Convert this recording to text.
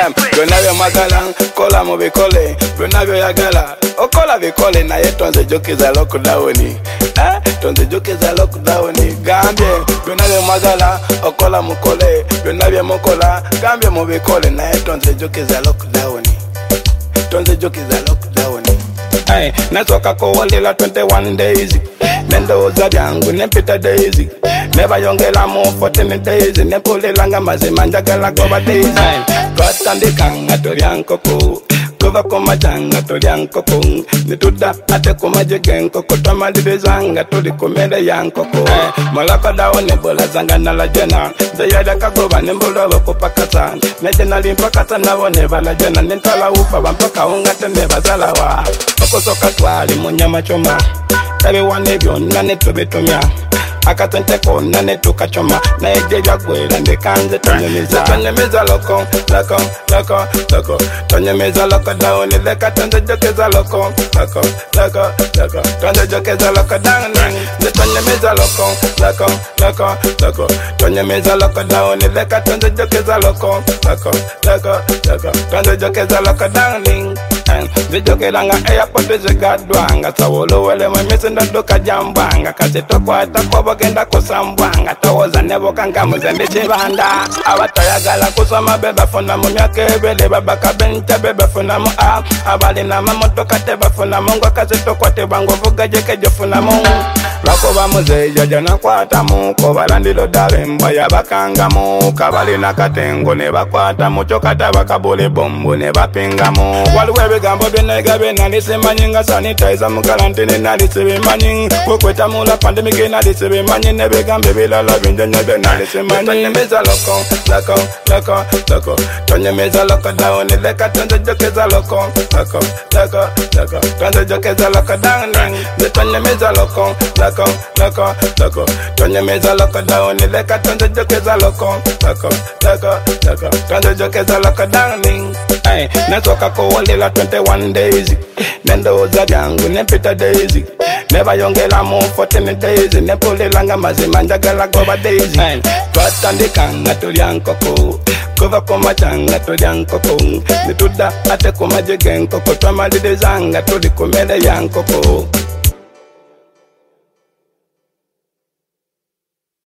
Byonna mwagala kola mu bikole byonna byoyagala okola bikole naye tonze jokiza lockdown tonze jokiza lockdown gambye byonna mwagala okola mukole byonna byemukola gambye mu bikole naye tonze jokiza lockdown tonze jokiza lockdown nasoka kuwalila 21 days nendowooza byangu nempita days nebayongeramu 14 days nepulilanga mazima njagala goba days twatandika nga tolya nkoko kuva kumakya nga tolya nkoko nituda ate kumaje g'enkoko twamaliriza nga tuli ku mmere ya nkoko mulakadawo nebola zanga nalajena nze yalya kagoba nembula okupakasa neje nali mpakasa nabo nebalajena nentwala ufa bampakawo nga tenebazalawa okusoka twali mu nyama choma tabiwana byonna netubitumya akatente konna netukachoma naye gye byagwera ndekanze tonyemiza loko tonyemiza lockdown leka tonze jokeza loko tonze jokeza lockdown tonyemiza loko tonyemiza lockdown leka tonze jokeza loko tonze jokeza lockdown zijokelanga airport zigadwanga sawolowele mwemisenda doka jambwanga kasitokwata kwabagenda kusambwanga towoza nebokanga muzembe chibanda abatayagala kusoma bebafuna mu myaka ebele babakabenta bebafuna mu abalina mamotoka tebafuna mu ngwakasitokwate bangovuga jekejofuna mu bakoba muzeja janakwata mu kobalandilo daremba yabakanga mu kabalina katengo nebakwata mu chokata bakabule bombu nebapinga mu waliwe gambo benega benalisemanyi nga sanitizer mu karantini nalisibimanyi kukweta mula pandemic nalisibimanyi nebigambo bilala binjanya benalisemanyi tonyemiza loko tonyemiza lockdown leka tonze jokeza loko tonze jokeza lockdown tonyemiza loko tonyemiza lockdown leka tonze jokeza loko tonze jokeza lockdown nasoka kuwalila 21 days nendowooza byangu nempita days nebayongeramu 14 days nepulilanga mazima njagala goba days twatandika nga tolya nkoko kuva kumakya nga tolya nkoko nituda ate kumaje g'enkoko twamaliriza nga tuli ku mmere ya nkoko